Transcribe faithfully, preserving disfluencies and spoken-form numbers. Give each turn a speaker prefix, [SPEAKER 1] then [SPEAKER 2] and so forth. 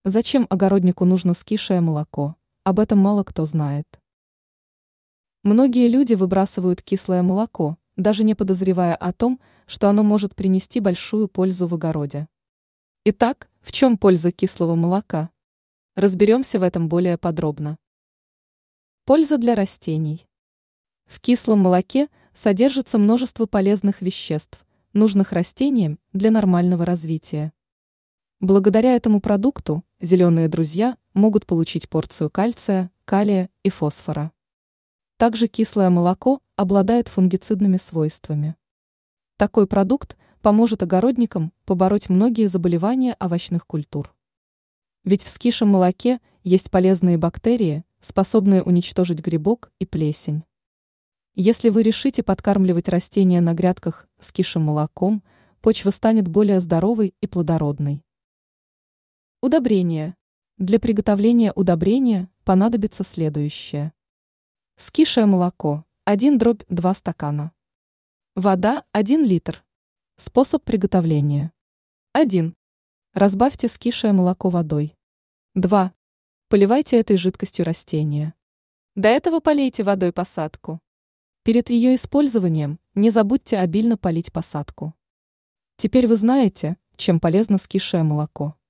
[SPEAKER 1] Зачем огороднику нужно скисшее молоко? Об этом мало кто знает. Многие люди выбрасывают кислое молоко, даже не подозревая о том, что оно может принести большую пользу в огороде. Итак, в чем польза кислого молока? Разберемся в этом более подробно. Польза для растений. В кислом молоке содержится множество полезных веществ, нужных растениям для нормального развития. Благодаря этому продукту зеленые друзья могут получить порцию кальция, калия и фосфора. Также кислое молоко обладает фунгицидными свойствами. Такой продукт поможет огородникам побороть многие заболевания овощных культур. Ведь в скисшем молоке есть полезные бактерии, способные уничтожить грибок и плесень. Если вы решите подкармливать растения на грядках скисшим молоком, почва станет более здоровой и плодородной. Удобрения. Для приготовления удобрения понадобится следующее. Скисшее молоко один дробь два стакана. Вода один литр. Способ приготовления. один. Разбавьте скисшее молоко водой. два. Поливайте этой жидкостью растения. До этого полейте водой посадку. Перед ее использованием не забудьте обильно полить посадку. Теперь вы знаете, чем полезно скисшее молоко.